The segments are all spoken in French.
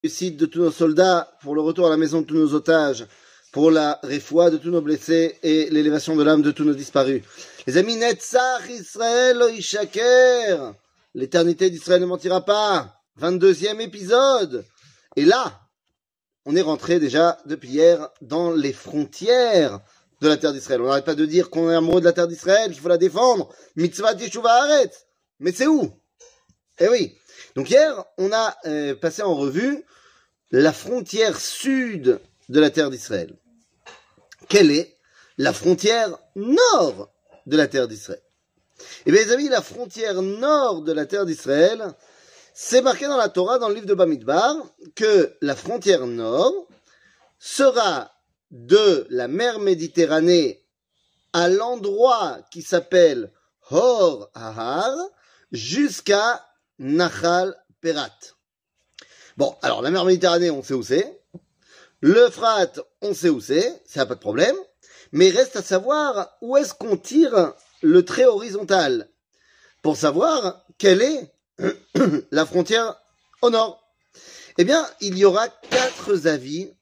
réussite de tous nos soldats, pour le retour à la maison de tous nos otages, pour la réfoua de tous nos blessés et l'élévation de l'âme de tous nos disparus. Les amis, Netzach Israël lo yishaker. L'éternité d'Israël ne mentira pas. 22e épisode. Et là, on est rentré déjà depuis hier dans les frontières de la terre d'Israël. On n'arrête pas de dire qu'on est amoureux de la terre d'Israël, qu'il faut la défendre. Mitzvah Yeshuva Haaretz. Mais c'est où? Eh oui. Donc hier, on a passé en revue la frontière sud de la terre d'Israël. Quelle est la frontière nord de la terre d'Israël? Eh bien les amis, la frontière nord de la terre d'Israël, c'est marqué dans la Torah, dans le livre de Bamidbar, que la frontière nord sera de la mer Méditerranée à l'endroit qui s'appelle Hor Ahar jusqu'à Nachal Perat. Bon, alors la mer Méditerranée, on sait où c'est. L'Euphrate, on sait où c'est, ça n'a pas de problème. Mais reste à savoir où est-ce qu'on tire le trait horizontal pour savoir quelle est la frontière au nord. Eh bien, il y aura quatre avis.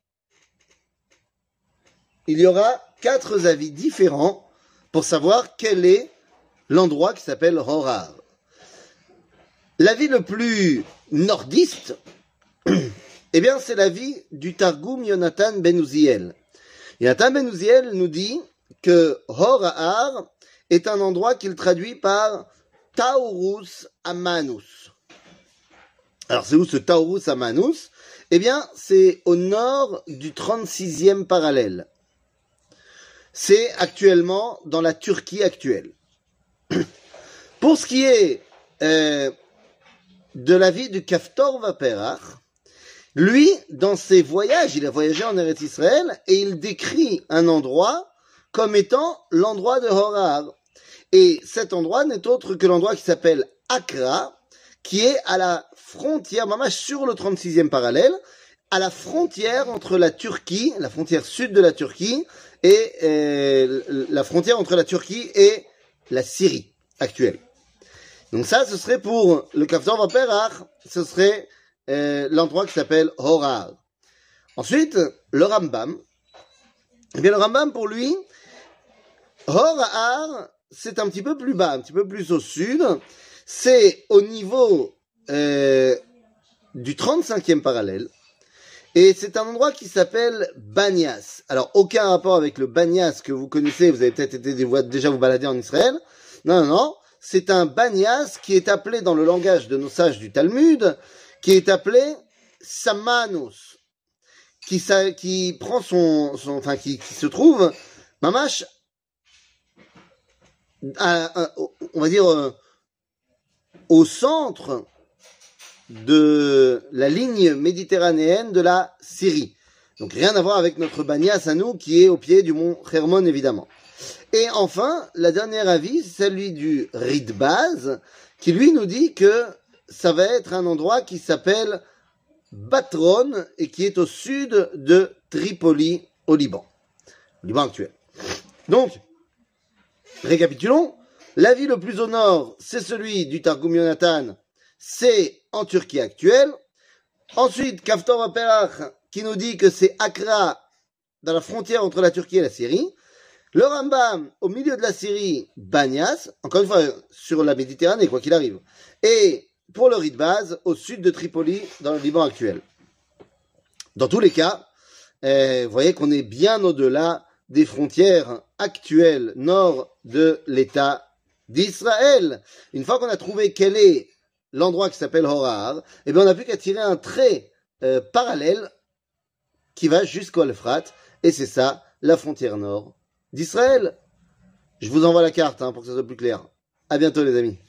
Il y aura quatre avis différents pour savoir quel est l'endroit qui s'appelle Horar. L'avis le plus nordiste, eh bien, c'est l'avis du Targum Yonatan ben Uziel. Yonatan ben Uziel nous dit que Hor-Ahar est un endroit qu'il traduit par Taurus Amanus. Alors, c'est où ce Taurus Amanus? Eh bien, c'est au nord du 36e parallèle. C'est actuellement dans la Turquie actuelle. Pour ce qui est de la vie du Kaftor Vaperach, lui, dans ses voyages, il a voyagé en Eretz Israël et il décrit un endroit comme étant l'endroit de Horar. Et cet endroit n'est autre que l'endroit qui s'appelle Akra, qui est à la frontière, mamash sur le 36e parallèle, à la frontière entre la Turquie, la frontière sud de la Turquie, et la frontière entre la Turquie et la Syrie actuelle. Donc ça, ce serait pour le Kaftor Vaperach, ce serait l'endroit qui s'appelle Horar. Ensuite, le Rambam. Eh bien, le Rambam, pour lui, Horar, c'est un petit peu plus bas, un petit peu plus au sud. C'est au niveau du 35e parallèle. Et c'est un endroit qui s'appelle Banias. Alors, aucun rapport avec le Banias que vous connaissez, vous avez peut-être été déjà vous balader en Israël. Non, non, non. C'est un Banias qui est appelé dans le langage de nos sages du Talmud, qui est appelé Samanus, qui prend enfin, qui se trouve, mamash, on va dire, au centre de la ligne méditerranéenne de la Syrie. Donc rien à voir avec notre Banias à nous, qui est au pied du mont Hermon, évidemment. Et enfin, la dernière avis, c'est celui du Ridbaz, qui lui nous dit que ça va être un endroit qui s'appelle Batron et qui est au sud de Tripoli, au Liban actuel. Donc, récapitulons. L'avis le plus au nord, c'est celui du Targum Yonatan, c'est en Turquie actuelle. Ensuite, Kaftor Vaperach, qui nous dit que c'est Akra, dans la frontière entre la Turquie et la Syrie. Le Rambam, au milieu de la Syrie, Banias, encore une fois, sur la Méditerranée, quoi qu'il arrive. Et pour le Ridbaz, au sud de Tripoli, dans le Liban actuel. Dans tous les cas, vous voyez qu'on est bien au-delà des frontières actuelles nord de l'État d'Israël. Une fois qu'on a trouvé quel est l'endroit qui s'appelle Horar, eh bien on n'a plus qu'à tirer un trait parallèle qui va jusqu'au Euphrate, et c'est ça, la frontière nord d'Israël. Je vous envoie la carte pour que ça soit plus clair. À bientôt les amis.